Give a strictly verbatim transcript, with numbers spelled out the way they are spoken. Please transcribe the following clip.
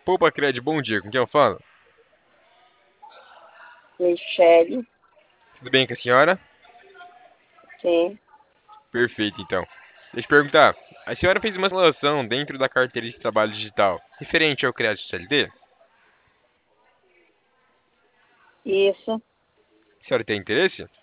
Poupa Cred, bom dia. Com quem eu falo? Michele, Tudo bem com a senhora? sim. Perfeito, então. Deixa eu perguntar. A senhora fez uma simulação dentro da carteira de trabalho digital referente ao crédito C L T? Isso. A senhora tem interesse?